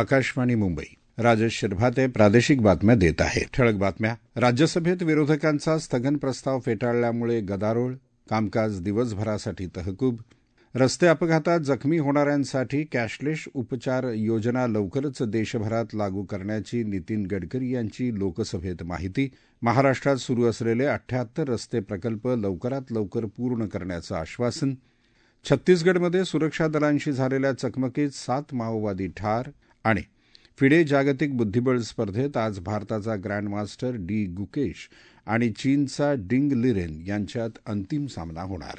आकाशवाणी मुंबई. राजेश शिरभाते प्रादेशिक बातम्या देत आहे. ठळक बातम्या. राज्यसभेत विरोधकांचा स्थगन प्रस्ताव फेटाळल्यामुळे गदारोळ, कामकाज दिवसभरासाठी तहकूब. रस्ते अपघातात जखमी होणाऱ्यांसाठी कॅशलेस उपचार योजना लवकरच देशभरात लागू करण्याची नितीन गडकरी यांची लोकसभेत माहिती. महाराष्ट्रात सुरू असलेले 78 रस्ते प्रकल्प लवकरात लवकर पूर्ण करण्याचं आश्वासन. छत्तीसगडमध्ये सुरक्षा दलांशी झालेल्या चकमकीत 7 माओवादी ठार. आणि फिडे जागतिक बुद्धिबळ स्पर्धेत आज भारताचा ग्रँडमास्टर डी गुकेश आणि चीनचा डिंग लिरेन यांच्यात अंतिम सामना होणार.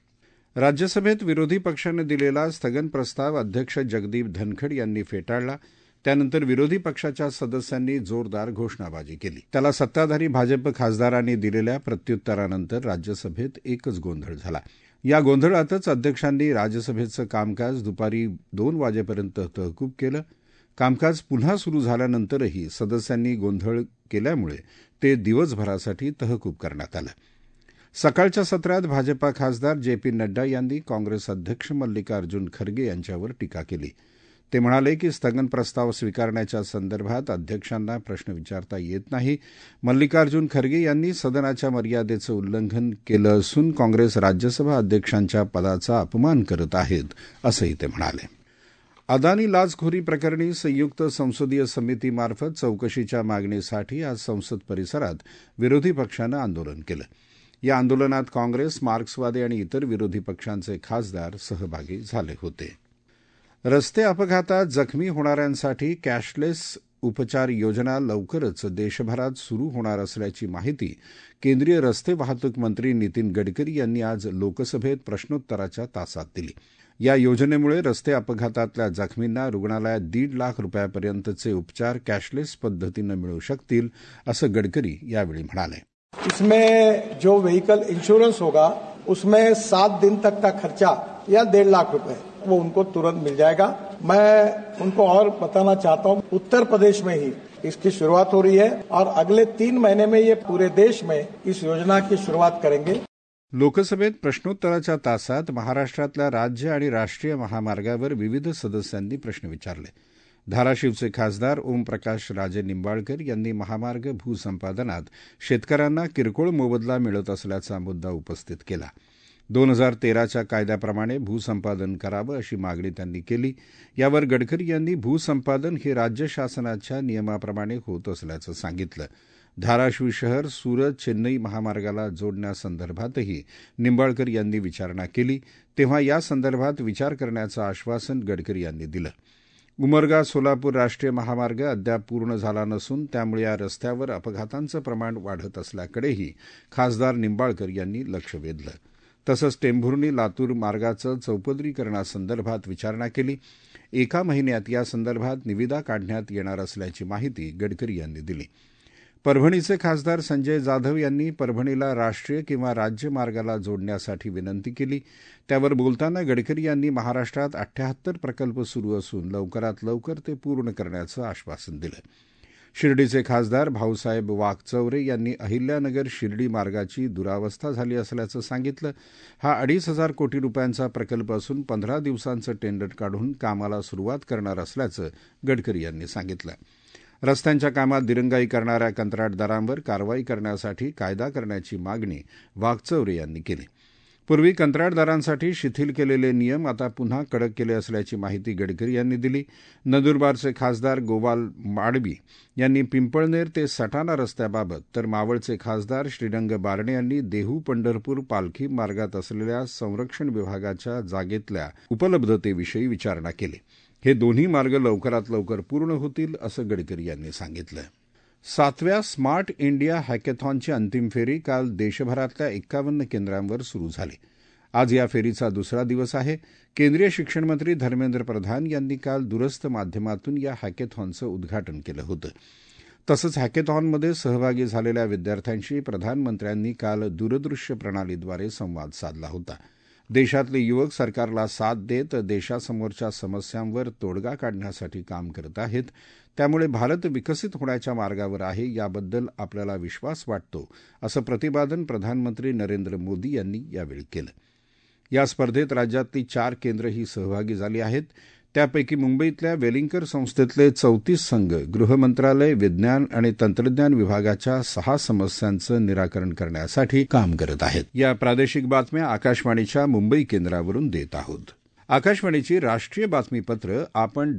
राज्यसभेत विरोधी पक्षानं दिलेला स्थगन प्रस्ताव अध्यक्ष जगदीप धनखड यांनी फेटाळला. त्यानंतर विरोधी पक्षाच्या सदस्यांनी जोरदार घोषणाबाजी केली. त्याला सत्ताधारी भाजप खासदारांनी दिलेल्या प्रत्युत्तरानंतर राज्यसभेत एकच गोंधळ झाला. या गोंधळातच अध्यक्षांनी राज्यसभेचं कामकाज दुपारी 2 वाजेपर्यंत तहकूब केलं. कामकाज पुन्हा सुरू झाल्यानंतरही सदस्यांनी गोंधळ केल्यामुळे ते दिवसभरासाठी तहकूब करण्यात आलं. सकाळच्या सत्रात भाजपा खासदार जे पी नड्डा यांनी काँग्रेस अध्यक्ष मल्लिकार्जुन खरगे यांच्यावर टीका केली. ते म्हणाले की स्थगन प्रस्ताव स्वीकारण्याच्या संदर्भात अध्यक्षांना प्रश्न विचारता येत नाही. मल्लिकार्जुन खरगे यांनी सदनाच्या मर्यादेचं उल्लंघन केलं असून काँग्रेस राज्यसभा अध्यक्षांच्या पदाचा अपमान करत आहेत, असंही ते म्हणाले. अदानी लाचखोरी प्रकरणी संयुक्त संसदीय समितीमार्फत चौकशीच्या मागणीसाठी आज संसद परिसरात विरोधी पक्षानं आंदोलन केलं. या आंदोलनात काँग्रेस, मार्क्सवादी आणि इतर विरोधी पक्षांचे खासदार सहभागी झाले होते. रस्ते अपघातात जखमी होणाऱ्यांसाठी कॅशलेस उपचार योजना लवकरच देशभरात सुरू होणार असल्याची माहिती केंद्रीय रस्ते वाहतूक मंत्री नितीन गडकरी यांनी आज लोकसभेत प्रश्नोत्तराच्या तासात दिली. या योजनेमुळे रस्ते अपघातातल्या जखमींना रुग्णालयात 1.5 लाख रुपयापर्यंतचे उपचार कॅशलेस पद्धतीनं मिळू शकतील, असं गडकरी यावेळी म्हणाले. इसमें जो व्हीकल इंश्योरेंस होगा उसमें 7 दिन तक का खर्चा या 1.5 लाख रुपए वो उनको तुरंत मिल जाएगा. मैं उनको और बताना चाहता हूं, उत्तर प्रदेश में ही इसकी शुरुआत हो रही है और अगले 3 महीने में ये पूरे देश में इस योजना की शुरुआत करेंगे. लोकसभेत प्रश्नोत्तराच्या तासात महाराष्ट्रातल्या राज्य आणि राष्ट्रीय महामार्गावर विविध सदस्यांनी प्रश्न विचारले. धाराशिवचे खासदार ओमप्रकाश राजे निंबाळकर यांनी महामार्ग भूसंपादनात शेतकऱ्यांना किरकोळ मोबदला मिळत असल्याचा मुद्दा उपस्थित केला. 2013च्या कायद्याप्रमाणे भूसंपादन करावं अशी मागणी त्यांनी केली. यावर गडकरी यांनी भूसंपादन हे राज्य शासनाच्या नियमाप्रमाणे होत असल्याचं सांगितलं. धाराशिव शहर सुरत चेन्नई महामार्गाला जोडण्यासंदर्भातही निंबाळकर यांनी विचारणा केली. तेव्हा या संदर्भात विचार करण्याचं आश्वासन गडकरी यांनी दिलं. उमरगा सोलापूर राष्ट्रीय महामार्ग अद्याप पूर्ण झाला नसून त्यामुळे या रस्त्यावर अपघातांचं प्रमाण वाढत असल्याकडेही खासदार निंबाळकर यांनी लक्ष वेधलं. तसंच टेंभुर्णी लातूर मार्गाचं चौपदरीकरणासंदर्भात विचारणा केली. 1 महिन्यात या संदर्भात निविदा काढण्यात येणार असल्याची माहिती गडकरी यांनी दिली. परभणीचे खासदार संजय जाधव यांनी परभणीला राष्ट्रीय किंवा राज्य मार्गाला जोडण्यासाठी विनंती केली. त्यावर बोलताना गडकरी यांनी महाराष्ट्रात 78 प्रकल्प सुरू असून लवकरात लवकर ते पूर्ण करण्याचं आश्वासन दिलं. शिर्डीचे खासदार भाऊसाहेब वाकचौरे यांनी अहिल्यानगर शिर्डी मार्गाची दुरावस्था झाली असल्याचं सांगितलं. हा 2,500 कोटी रुपयांचा प्रकल्प असून 15 दिवसांचं टेंडर काढून कामाला सुरुवात करणार असल्याचं गडकरी यांनी सांगितलं. रस्त्यांच्या कामात दिरंगाई करणाऱ्या कंत्राटदारांवर कारवाई करण्यासाठी कायदा करण्याची मागणी वाकचौरे यांनी केली. पूर्वी कंत्राटदारांसाठी शिथिल केलेले नियम आता पुन्हा कडक केले असल्याची माहिती गडकरी यांनी दिली. नंदुरबारचे खासदार गोपाल माडबी यांनी पिंपळनेर ते सटाणा रस्त्याबाबत, तर मावळचे खासदार श्रीरंग बारणे यांनी देहू पंढरपूर पालखी मार्गात असलेल्या संरक्षण विभागाच्या जागेतल्या उपलब्धतेविषयी विचारणा केली. हे दोन्ही मार्ग लवकरात लवकर पूर्ण होतील, असं गडकरी यांनी सांगितलं. 7व्या स्मार्ट इंडिया हॅकेथॉनची अंतिम फेरी काल देशभरातल्या 51 केंद्रांवर सुरू झाली. आज या फेरीचा दुसरा दिवस आहे. केंद्रीय शिक्षण मंत्री धर्मेंद्र प्रधान यांनी काल दूरस्थ माध्यमातून या हॅकेथॉनचं उद्घाटन केलं होतं. तसंच हॅकेथॉनमध्ये सहभागी झालेल्या विद्यार्थ्यांशी प्रधानमंत्र्यांनी काल दूरदृश्य प्रणालीद्वारे संवाद साधला होता. देशातले युवक सरकारला साथ देत देशासमोरच्या समस्यांवर तोडगा काढण्यासाठी काम करत आहेत. त्यामुळे भारत विकसित होण्याच्या मार्गावर आहे, याबद्दल आपल्याला विश्वास वाटतो, असं प्रतिपादन प्रधानमंत्री नरेंद्र मोदी यांनी यावेळी केलं. या स्पर्धेत राज्यातली 4 केंद्र ही सहभागी झाली आहेत. त्यापैकी मुंबईतल्या वेलिंगकर संस्थेतले 34 संघ गृह मंत्रालय, विज्ञान आणि तंत्रज्ञान विभागाच्या 6 समस्यांचं निराकरण करण्यासाठी काम करत आहेत. या प्रादेशिक बातम्या आकाशवाणीच्या मुंबई केंद्रावरून देत आहोत. आकाशवाणीची राष्ट्रीय बातमीपत्र आपण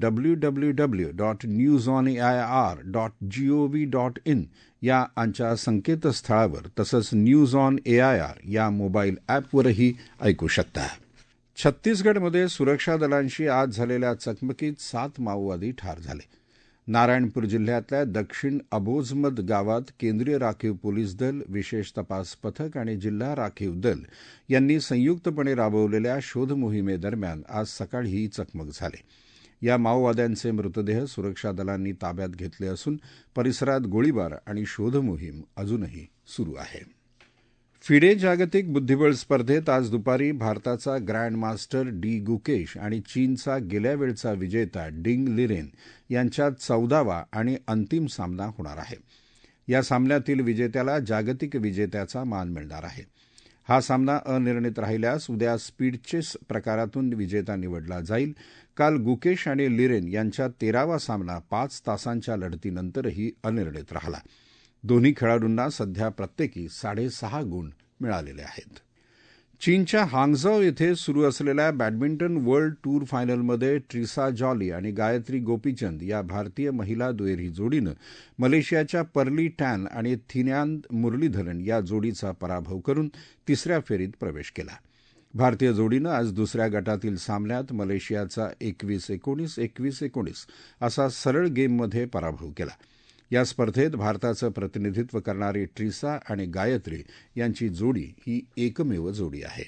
www.newsonair.gov.in या आमच्या संकेतस्थळावर तसंच न्यूज ऑन एआयआर या मोबाईल ॲपवरही ऐकू शकता. छत्तीसगडमध्ये सुरक्षा दलांशी आज झालेल्या चकमकीत 7 माओवादी ठार झाले. नारायणपूर जिल्ह्यातल्या दक्षिण अबोझमद गावात केंद्रीय राखीव पोलीस दल, विशेष तपास पथक आणि जिल्हा राखीव दल यांनी संयुक्तपणे राबवलेल्या शोध मोहिमेदरम्यान आज सकाळी ही चकमक झाली. या माओवाद्यांचे मृतदेह सुरक्षा दलांनी ताब्यात घेतले असून परिसरात गोळीबार आणि शोध मोहीम अजूनही सुरू आहे. फिडे जागतिक बुद्धिबळ स्पर्धेत आज दुपारी भारताचा ग्रँड मास्टर डी गुकेश आणि चीनचा गेल्या वेळचा विजेता डिंग लिरेन यांच्यात 14वा आणि अंतिम सामना होणार आहे. या सामन्यातील विजेत्याला जागतिक विजेत्याचा मान मिळणार आहे. हा सामना अनिर्णित राहिल्यास उद्या स्पीड चेस प्रकारातून विजेता निवडला जाईल. काल गुकेश आणि लिरेन यांच्यात 13वा सामना 5 तासांच्या लढतीनंतरही अनिर्णित राहिला. दोन्ही खेळाडूंना सध्या प्रत्येकी 6.5 गुण मिळालेले आहेत. चीनच्या हांगझाऊ येथे सुरू असलेल्या बॅडमिंटन वर्ल्ड टूर फायनलमध्ये ट्रिसा जॉली आणि गायत्री गोपीचंद या भारतीय महिला दुहेरी जोडीनं मलेशियाच्या पर्ली टॅन आणि थिन्यान मुरलीधरन या जोडीचा पराभव करून तिसऱ्या फेरीत प्रवेश केला. भारतीय जोडीनं आज दुसऱ्या गटातील सामन्यात मलेशियाचा 21-19, 21-19 असा सरळ गेममध्ये पराभव केला. या स्पर्धेत भारताचं प्रतिनिधित्व करणारी ट्रिसा आणि गायत्री यांची जोडी ही एकमेव जोडी आहे.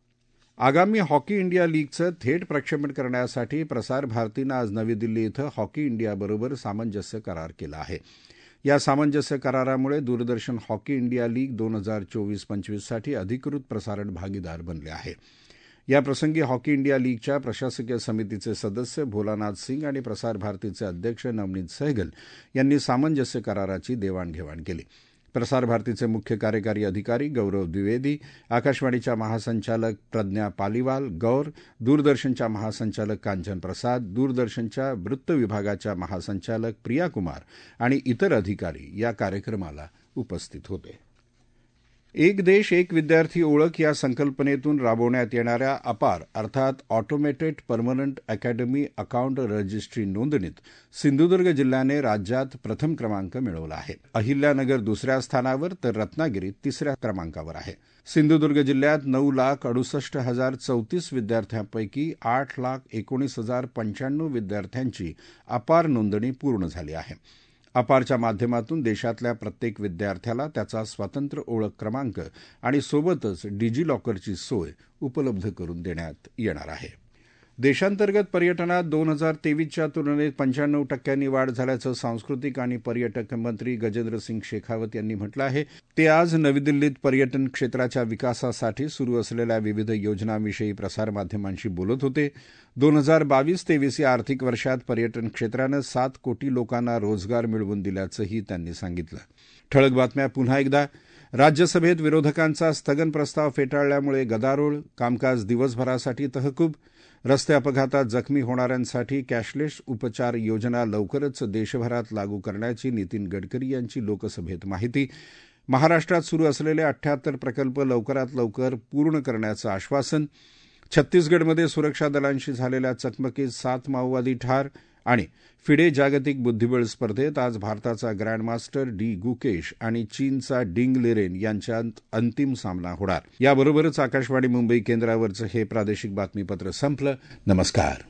आगामी हॉकी इंडिया लीगचं थेट प्रक्षेपण करण्यासाठी प्रसार भारतीनं आज नवी दिल्ली इथं हॉकी इंडियाबरोबर सामंजस्य करार केला आहे. या सामंजस्य करारामुळे दूरदर्शन हॉकी इंडिया लीग 2024-25 साठी अधिकृत प्रसारण भागीदार बनले आहे. याप्रसंगी हॉकी इंडिया लीगच्या प्रशासकीय समितीचे सदस्य भोलानाथ सिंग आणि प्रसार भारतीचे अध्यक्ष नवनीत सहगल यांनी सामंजस्य कराराची देवाणघेवाण केली. प्रसार भारतीचे मुख्य कार्यकारी अधिकारी गौरव द्विवेदी, आकाशवाणीच्या महासंचालक प्रज्ञा पालीवाल गौर, दूरदर्शनच्या महासंचालक कांचन प्रसाद, दूरदर्शनच्या वृत्त विभागाच्या महासंचालक प्रिया कुमार आणि इतर अधिकारी या कार्यक्रमाला उपस्थित होते. एक देश एक विद्यार्थी ओळख या संकल्पनेतून राबवण्यात येणाऱ्या अपार अर्थात automated permanent academy account registry नोंदणीत सिंधुदुर्ग जिल्ह्याने राज्यात प्रथम क्रमांक मिळवला आहे. अहिल्यानगर दुसऱ्या स्थानावर तर रत्नागिरी तिसऱ्या क्रमांकावर आहे. सिंधुदुर्ग जिल्ह्यात 9,68,034 विद्यार्थ्यांपैकी 8,19,095 विद्यार्थ्यांची अपार नोंदणी पूर्ण झाली आहे. अपारच्या माध्यमातून देशातल्या प्रत्येक विद्यार्थ्याला त्याचा स्वतंत्र ओळख क्रमांक आणि सोबतच डिजिलॉकरची सोय उपलब्ध करून देण्यात येणार आहे. देशांतर्गत पर्यटनात 2023च्या तुलनेत 95% वाढ झाल्याचं सांस्कृतिक आणि पर्यटक मंत्री गजेंद्र सिंग शेखावत यांनी म्हटलं आहे. ते आज नवी दिल्लीत पर्यटन क्षेत्राच्या विकासासाठी सुरू असलेल्या विविध योजनांविषयी प्रसारमाध्यमांशी बोलत होते. 2022-23 या आर्थिक वर्षात पर्यटन क्षेत्रानं 7 कोटी लोकांना रोजगार मिळवून दिल्याचंही त्यांनी सांगितलं. ठळक बातम्या पुन्हा एकदा. राज्यसभेत विरोधकांचा स्थगन प्रस्ताव फेटाळल्यामुळे गदारोळ, कामकाज दिवसभरासाठी तहकूब. रस्ते अपघातात जखमी होणाऱ्यांसाठी कॅशलेस उपचार योजना लवकरच देशभरात लागू करण्याची नितीन गडकरी यांची लोकसभेत माहिती. महाराष्ट्रात सुरू असलेले 78 प्रकल्प लवकरात लवकर पूर्ण करण्याचं आश्वासन. छत्तीसगडमध्ये सुरक्षा दलांशी झालेल्या चकमकीत 7 माओवादी ठार. आणि फिडे जागतिक बुद्धिबळ स्पर्धेत आज भारताचा ग्रँडमास्टर डी गुकेश आणि चीनचा डिंग लिरेन यांच्यात अंतिम सामना होणार. याबरोबरच आकाशवाणी मुंबई केंद्रावरचं हे प्रादेशिक बातमीपत्र संपलं. नमस्कार.